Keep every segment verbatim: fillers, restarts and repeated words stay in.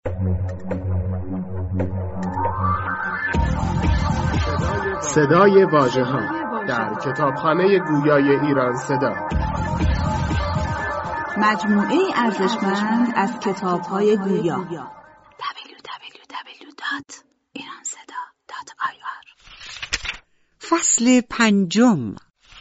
صدای واژه‌ها در کتابخانه گویای ایران صدا، مجموعه ارزشمند از کتاب‌های گویا. دبلیو دبلیو دبلیو دات ایران صدا دات آی آر. فصل پنجم.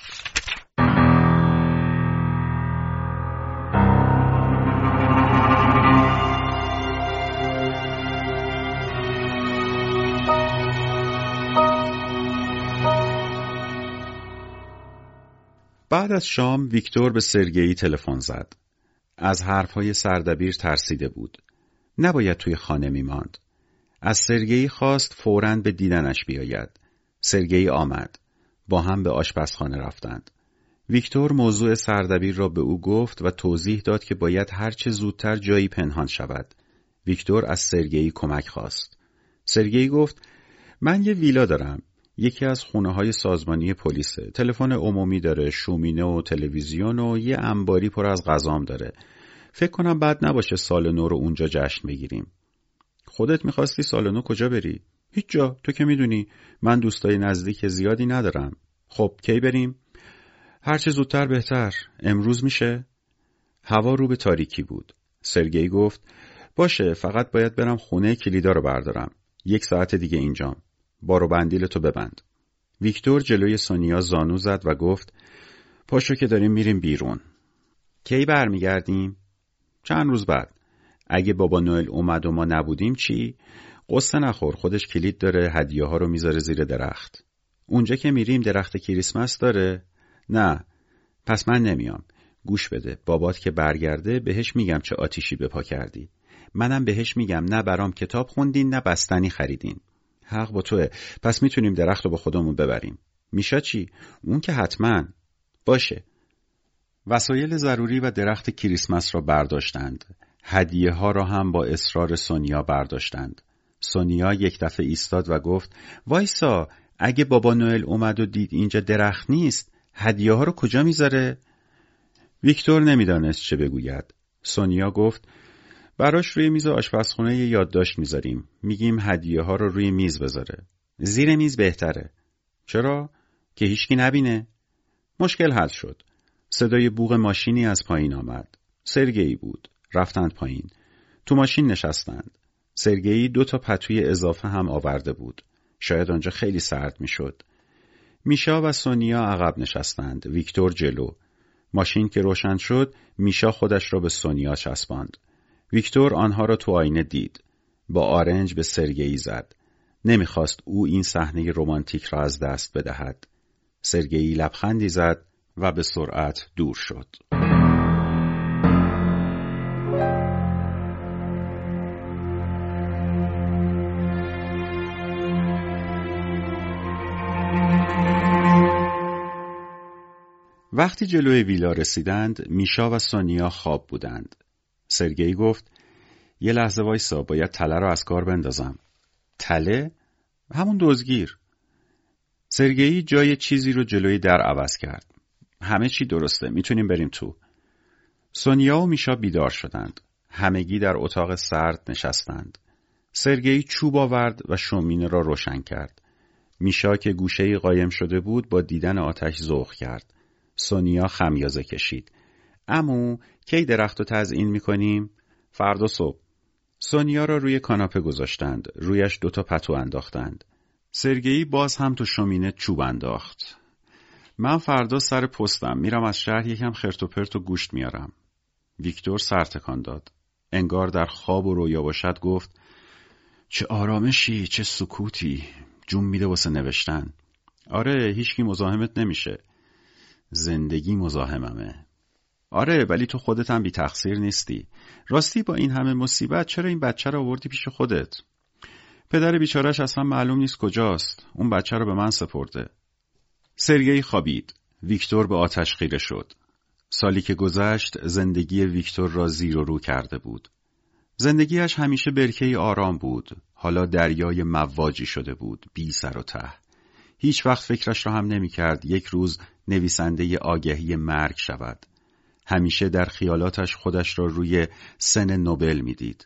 بعد از شام ویکتور به سرگئی تلفن زد. از حرفهای سردبیر ترسیده بود. نباید توی خانه میماند. از سرگئی خواست فوراً به دیدنش بیاید. سرگئی آمد. با هم به آشپزخانه رفتند. ویکتور موضوع سردبیر را به او گفت و توضیح داد که باید هرچه زودتر جایی پنهان شود. ویکتور از سرگئی کمک خواست. سرگئی گفت من یه ویلا دارم. یکی از خونه‌های سازمانی پلیسه. تلفن عمومی داره، شومینه و تلویزیون و یه انباری پر از غذام داره. فکر کنم بد نباشه سال نو رو اونجا جشن بگیریم. خودت می‌خواستی سال نو کجا بری؟ هیچ جا، تو که میدونی من دوستای نزدیک زیادی ندارم. خب کی بریم؟ هر چه زودتر بهتر. امروز میشه؟ هوا رو به تاریکی بود. سرگئی گفت باشه، فقط باید برم خونه کلیدا رو بردارم. یک ساعت دیگه اینجام. بارو بندیل تو ببند. ویکتور جلوی سونیا زانو زد و گفت پاشو که داریم میریم بیرون. کی برمیگردیم؟ چند روز بعد. اگه بابا نوئل اومد و ما نبودیم چی؟ قصه نخور، خودش کلید داره، هدیه ها رو میذاره زیر درخت. اونجا که میریم درخت کریسمس داره؟ نه. پس من نمیام. گوش بده، بابات که برگرده بهش میگم چه آتیشی به پا کردی. منم بهش میگم نه برام کتاب خوندین نه بستنی خریدین. حق با توه. پس میتونیم درخت رو با خودمون ببریم. میشه چی؟ اون که حتما. باشه. وسایل ضروری و درخت کریسمس را برداشتند. هدیه ها را هم با اصرار سونیا برداشتند. سونیا یک دفعه ایستاد و گفت وایسا، اگه بابا نوئل اومد و دید اینجا درخت نیست، هدیه ها رو کجا میذاره؟ ویکتور نمیدانست چه بگوید. سونیا گفت براش روی میز آشپزخونه یه یادداشت میذاریم. میگیم هدیه ها رو روی میز بذاره. زیر میز بهتره. چرا؟ که هیچکی نبینه. مشکل حل شد. صدای بوق ماشینی از پایین آمد. سرگئی بود. رفتند پایین. تو ماشین نشستند. سرگئی دو تا پتوی اضافه هم آورده بود. شاید آنجا خیلی سرد میشد. میشا و سونیا عقب نشستند. ویکتور جلو. ماشین که روشن شد، میشا خودش را به سونیا چسباند. ویکتور آنها را تو آینه دید. با آرنج به سرگئی زد. نمیخواست او این صحنه رمانتیک را از دست بدهد. سرگئی لبخندی زد و به سرعت دور شد. وقتی جلوی ویلا رسیدند، میشا و سونیا خواب بودند. سرگئی گفت یه لحظه وایسا، باید تله رو از کار بندازم. تله؟ همون دزدگیر. سرگئی جای چیزی رو جلوی در عوض کرد. همه چی درسته، میتونیم بریم تو. سونیا و میشا بیدار شدند. همگی در اتاق سرد نشستند. سرگئی چوب آورد و شومینه را روشن کرد. میشا که گوشه‌ای قایم شده بود با دیدن آتش ذوق کرد. سونیا خمیازه کشید. عمو کی درخت رو تزیین میکنیم؟ فردا صبح. سونیا را روی کاناپه گذاشتند. رویش دوتا پتو انداختند. سرگئی باز هم تو شومینه چوب انداخت. من فردا سر پستم، میرم از شهر یکم خرت و پرت و گوشت میارم. ویکتور سر تکان داد. انگار در خواب و رویا باشد گفت چه آرامشی، چه سکوتی. جون میده واسه نوشتن. آره، هیچکی مزاحمت نمیشه. زندگی مزاحممه. آره، ولی تو خودت هم بی تقصیر نیستی. راستی با این همه مصیبت چرا این بچه رو آوردی پیش خودت؟ پدر بیچاره‌اش اصلا معلوم نیست کجاست. اون بچه رو به من سپرده. سرگئی خوابید. ویکتور به آتش خیره شد. سالی که گذشت زندگی ویکتور را زیر و رو کرده بود. زندگیش همیشه برکه‌ای آرام بود. حالا دریای مواجی شده بود، بی سر و ته. هیچ وقت فکرش را هم نمی کرد یک روز نویسنده آگهی مرگ شود. همیشه در خیالاتش خودش را روی سن نوبل می دید.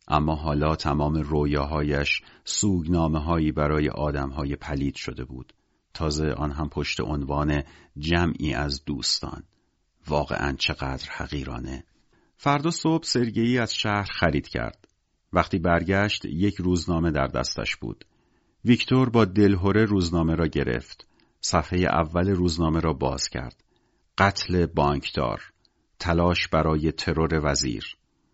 اما حالا تمام رویاهایش سوگنامه‌هایی برای آدم‌های پلید شده بود. تازه آن هم پشت عنوان جمعی از دوستان. واقعاً چقدر حقیرانه. فردا صبح سرگئی از شهر خرید کرد. وقتی برگشت یک روزنامه در دستش بود. ویکتور با دلهره روزنامه را گرفت. صفحه اول روزنامه را باز کرد. قتل بانکدار. تلاش برای ترور وزیر.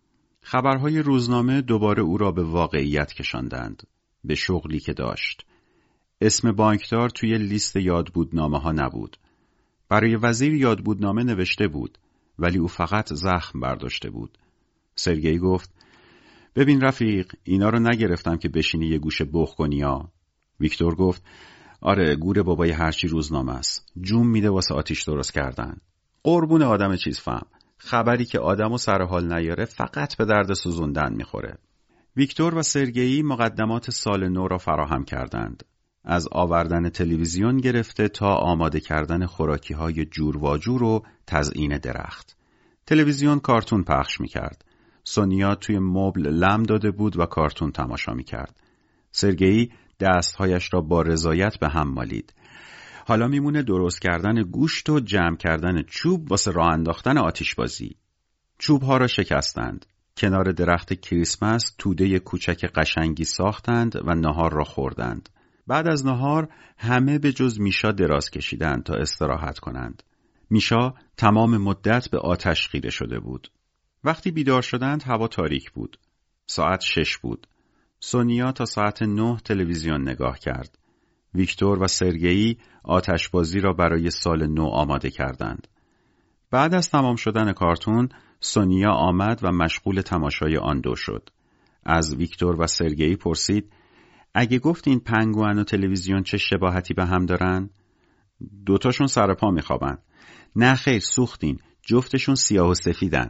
خبرهای روزنامه دوباره او را به واقعیت کشاندند. به شغلی که داشت. اسم بانکدار توی لیست یادبودنامه ها نبود. برای وزیر یادبودنامه نوشته بود، ولی او فقط زخم برداشته بود. سرگئی گفت: ببین رفیق، اینا رو نگرفتم که بشینی یه گوشه بخ کنی ها. ویکتور گفت: آره، گور بابای هرچی روزنامه است. جون میده واسه آتیش درست کردن. قربون آدم چیز فهم. خبری که آدمو سر حال نیاره فقط به درد سوزوندن میخوره. ویکتور و سرگئی مقدمات سال نو را فراهم کردند. از آوردن تلویزیون گرفته تا آماده کردن خوراکی‌های جور و جور و تزیین درخت. تلویزیون کارتون پخش میکرد. سونیا توی مبل لم داده بود و کارتون تماشا میکرد. سرگئی دستهایش را با رضایت به هم مالید. حالا میمونه درست کردن گوشت و جمع کردن چوب واسه راه انداختن آتش بازی. چوبها را شکستند. کنار درخت کریسمس توده کوچک قشنگی ساختند و نهار را خوردند. بعد از نهار همه به جز میشا دراز کشیدند تا استراحت کنند. میشا تمام مدت به آتش خیره شده بود. وقتی بیدار شدند هوا تاریک بود. ساعت شش بود. سونیا تا ساعت نه تلویزیون نگاه کرد. ویکتور و سرگئی آتشبازی را برای سال نو آماده کردند. بعد از تمام شدن کارتون، سونیا آمد و مشغول تماشای آن دو شد. از ویکتور و سرگئی پرسید: اگه گفت این پنگوئن و تلویزیون چه شباهتی به هم دارن؟ دوتاشون سر پا میخوابن. نه خیر، سوختین. جفتشون سیاه و سفیدن.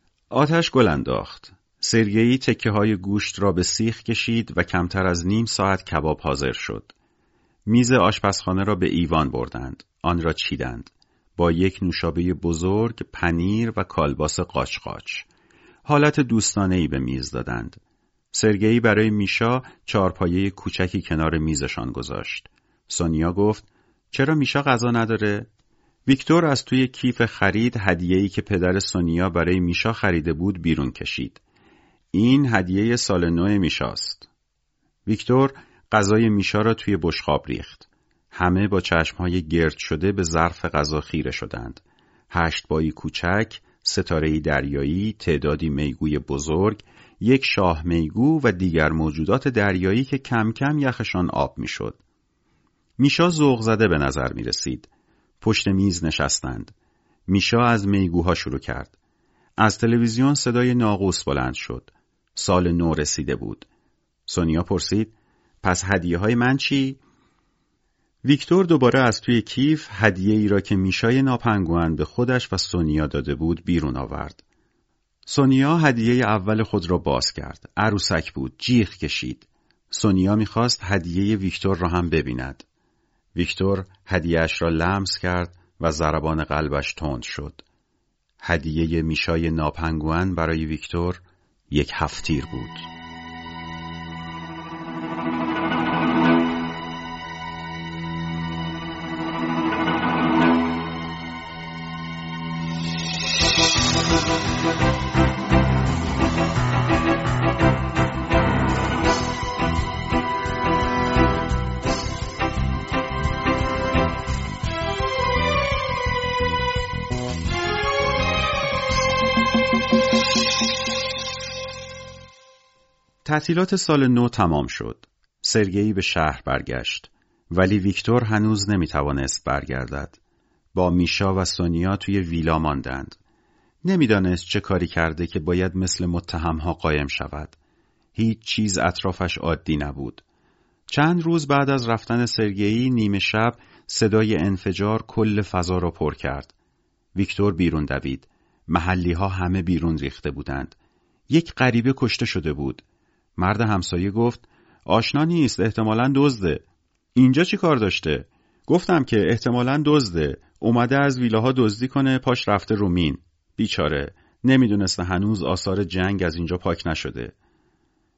آتش گل انداخت. سرگئی تکه های گوشت را به سیخ کشید و کمتر از نیم ساعت کباب حاضر شد. میز آشپزخانه را به ایوان بردند. آن را چیدند. با یک نوشابه بزرگ، پنیر و کالباس قاچ قاچ. حالت دوستانه‌ای به میز دادند. سرگئی برای میشا چارپایه کوچکی کنار میزشان گذاشت. سونیا گفت: چرا میشا غذا نداره؟ ویکتور از توی کیف خرید هدیه‌ای که پدر سونیا برای میشا خریده بود بیرون کشید. این هدیه سال نو میشاست. ویکتور غذای میشا را توی بشقاب ریخت. همه با چشمهای گرد شده به ظرف غذا خیره شدند. هشت بایی کوچک، ستاره‌ای دریایی، تعدادی میگوی بزرگ، یک شاه میگو و دیگر موجودات دریایی که کم کم یخشان آب میشد. میشا ذوق زده به نظر می رسید. پشت میز نشستند. میشا از میگوها شروع کرد. از تلویزیون صدای ناقوس بلند شد. سال نو رسیده بود. سونیا پرسید: پس هدیه های من چی؟ ویکتور دوباره از توی کیف هدیه ای را که میشای ناپنگوئن به خودش و سونیا داده بود بیرون آورد. سونیا هدیه اول خود را باز کرد. عروسک بود. جیغ کشید. سونیا میخواست هدیه ویکتور را هم ببیند. ویکتور هدیه‌اش را لمس کرد و ضربان قلبش تند شد. هدیه میشای ناپنگوئن برای ویکتور یک هفتیر بود. تعطیلات سال نو تمام شد. سرگئی به شهر برگشت. ولی ویکتور هنوز نمیتوانست برگردد. با میشا و سونیا توی ویلا ماندند. نمیدانست چه کاری کرده که باید مثل متهمها قایم شود. هیچ چیز اطرافش عادی نبود. چند روز بعد از رفتن سرگئی نیمه شب صدای انفجار کل فضا را پر کرد. ویکتور بیرون دوید. محلی ها همه بیرون ریخته بودند. یک غریبه کشته شده بود. مرد همسایه گفت: آشنا نیست، احتمالاً دزده. اینجا چی کار داشته؟ گفتم که احتمالاً دزده. اومده از ویلاها دزدی کنه، پاش رفته رو مین. بیچاره، نمیدونسته هنوز آثار جنگ از اینجا پاک نشده.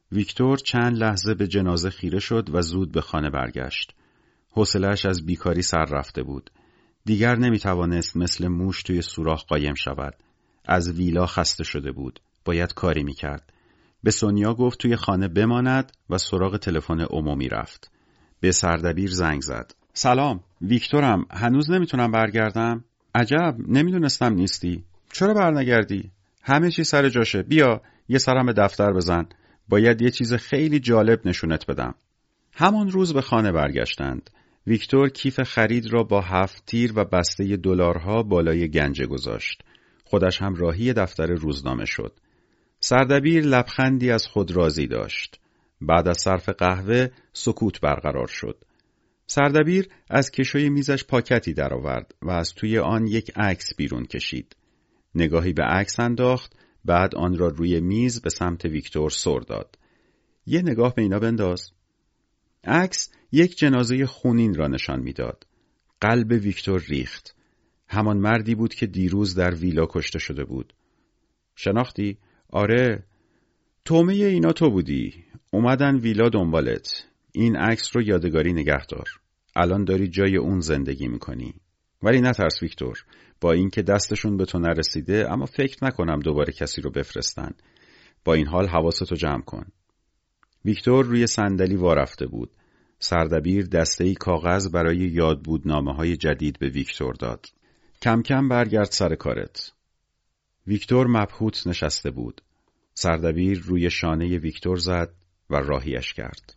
ویکتور چند لحظه به جنازه خیره شد و زود به خانه برگشت. حوصله‌اش از بیکاری سر رفته بود. دیگر نمیتوانست مثل موش توی سوراخ قایم شود. از ویلا خسته شده بود. باید کاری میکرد. به سونیا گفت توی خانه بماند و سراغ تلفن عمومی رفت. به سردبیر زنگ زد. سلام، ویکتورم. هنوز نمیتونم برگردم. عجب، نمیدونستم نیستی. چرا برنگردی؟ همه چی سر جاشه. بیا یه سرم به دفتر بزن. باید یه چیز خیلی جالب نشونت بدم. همان روز به خانه برگشتند. ویکتور کیف خرید را با هفت تیر و بسته دلارها بالای گنجه گذاشت. خودش هم راهی دفتر روزنامه شد. سردبیر لبخندی از خود راضی داشت. بعد از صرف قهوه سکوت برقرار شد. سردبیر از کشوی میزش پاکتی درآورد و از توی آن یک عکس بیرون کشید. نگاهی به عکس انداخت، بعد آن را روی میز به سمت ویکتور سر داد. یه نگاه به اینا بنداز. عکس یک جنازه خونین را نشان میداد. قلب ویکتور ریخت. همان مردی بود که دیروز در ویلا کشته شده بود. شناختی؟ آره. تومه اینا تو بودی. اومدن ویلا دنبالت. این عکس رو یادگاری نگه دار. الان داری جای اون زندگی میکنی. ولی نترس ویکتور. با اینکه دستشون به تو نرسیده، اما فکر نکنم دوباره کسی رو بفرستن. با این حال حواستو جمع کن. ویکتور روی صندلی وارفته بود. سردبیر دسته‌ای کاغذ برای یادبودنامه‌های جدید به ویکتور داد. کم کم برگرد سر کارت. ویکتور مبهوت نشسته بود. سردبیر روی شانه ویکتور زد و راهیش کرد.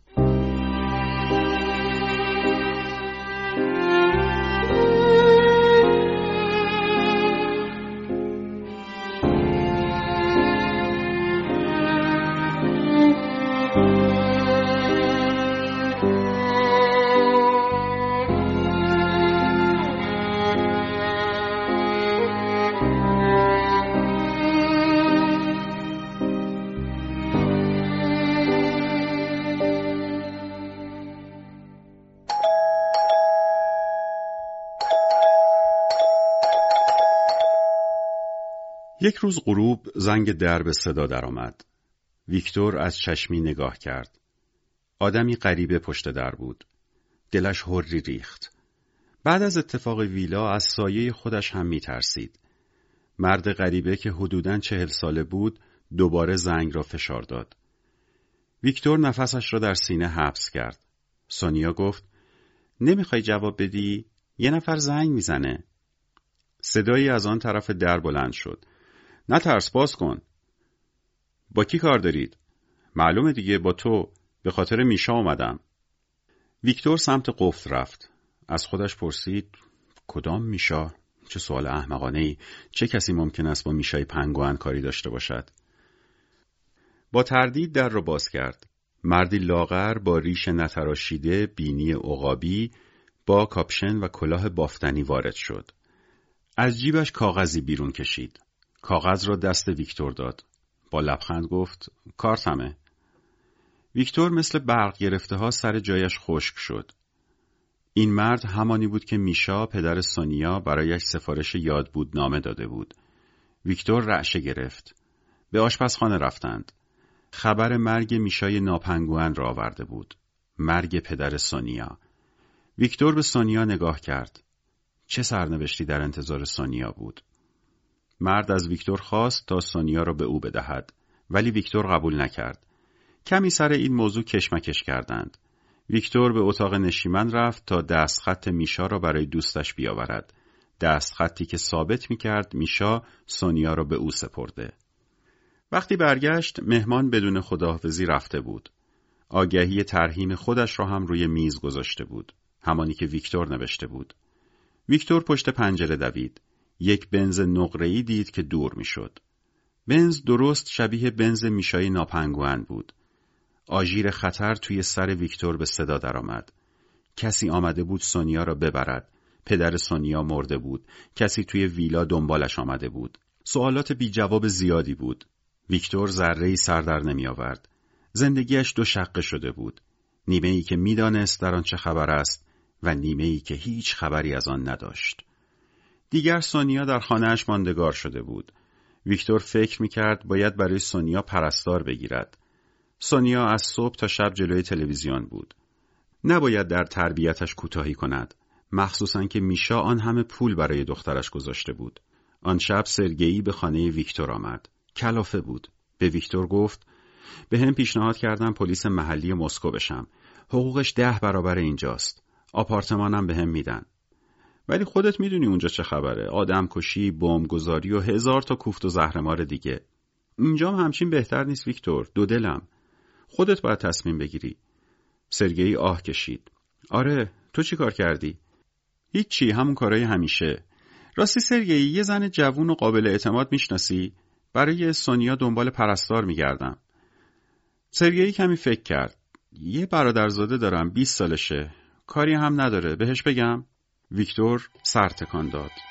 یک روز غروب زنگ در به صدا درآمد. ویکتور از چشمی نگاه کرد. آدمی غریبه پشت در بود. دلش هری ریخت. بعد از اتفاق ویلا از سایه خودش هم می ترسید. مرد غریبه که حدوداً چهل ساله بود دوباره زنگ را فشار داد. ویکتور نفسش را در سینه حبس کرد. سونیا گفت نمیخوای جواب بدی؟ یه نفر زنگ میزنه. صدایی از آن طرف در بلند شد. نترس، باز کن. با کی کار دارید؟ معلومه دیگه، با تو. به خاطر میشا اومدم. ویکتور سمت قفل رفت. از خودش پرسید کدام میشا؟ چه سوال احمقانه‌ای. چه کسی ممکن است با میشای پنگوئن کاری داشته باشد؟ با تردید در را باز کرد. مردی لاغر با ریش نتراشیده، بینی عقابی، با کاپشن و کلاه بافتنی وارد شد. از جیبش کاغذی بیرون کشید. کاغذ را دست ویکتور داد. با لبخند گفت کارتمه. ویکتور مثل برق گرفته ها سر جایش خشک شد. این مرد همانی بود که میشا پدر سونیا برایش سفارش یادبودنامه داده بود. ویکتور رعشه گرفت. به آشپزخانه رفتند. خبر مرگ میشای ناپنگوئن را آورده بود. مرگ پدر سونیا. ویکتور به سونیا نگاه کرد. چه سرنوشتی در انتظار سونیا بود؟ مرد از ویکتور خواست تا سونیا را به او بدهد، ولی ویکتور قبول نکرد. کمی سر این موضوع کشمکش کردند. ویکتور به اتاق نشیمن رفت تا دستخط میشا را برای دوستش بیاورد. دستخطی که ثابت می‌کرد میشا سونیا را به او سپرده. وقتی برگشت، مهمان بدون خداحافظی رفته بود. آگهی ترحیم خودش را هم روی میز گذاشته بود، همانی که ویکتور نوشته بود. ویکتور پشت پنجره دوید. یک بنز نقره‌ای دید که دور میشد. بنز درست شبیه بنز میشای ناپنگوئن بود. آژیر خطر توی سر ویکتور به صدا درآمد. کسی آمده بود سونیا را ببرد. پدر سونیا مرده بود. کسی توی ویلا دنبالش آمده بود. سوالات بی جواب زیادی بود. ویکتور ذره‌ای سر در نمی آورد. زندگیش دو شقه شده بود. نیمه‌ای که می‌دانست در آن چه خبر است و نیمه‌ای که هیچ خبری از آن نداشت. دیگر سونیا در خانه‌اش ماندگار شده بود. ویکتور فکر می‌کرد باید برای سونیا پرستار بگیرد. سونیا از صبح تا شب جلوی تلویزیون بود. نباید در تربیتش کوتاهی کند، مخصوصاً که میشا آن همه پول برای دخترش گذاشته بود. آن شب سرگئی به خانه ویکتور آمد. کلافه بود. به ویکتور گفت به هم پیشنهاد کردم پلیس محلی مسکو بشم. حقوقش ده برابر اینجاست. آپارتمانم به هم میدن. ولی خودت میدونی اونجا چه خبره. آدم کشی، بمبگذاری و هزار تا کوفت و زهرمار دیگه. اینجام همچین بهتر نیست ویکتور. دو دلم. خودت باید تصمیم بگیری. سرگئی آه کشید. آره، تو چی کار کردی؟ هیچی، همون کارای همیشه. راستی سرگئی، یه زن جوون و قابل اعتماد میشناسی؟ برای سونیا دنبال پرستار میگردم. سرگئی کمی فکر کرد. یه برادرزاده دارم، بیست سالشه. کاری هم نداره، بهش بگم؟ ویکتور سر تکان داد.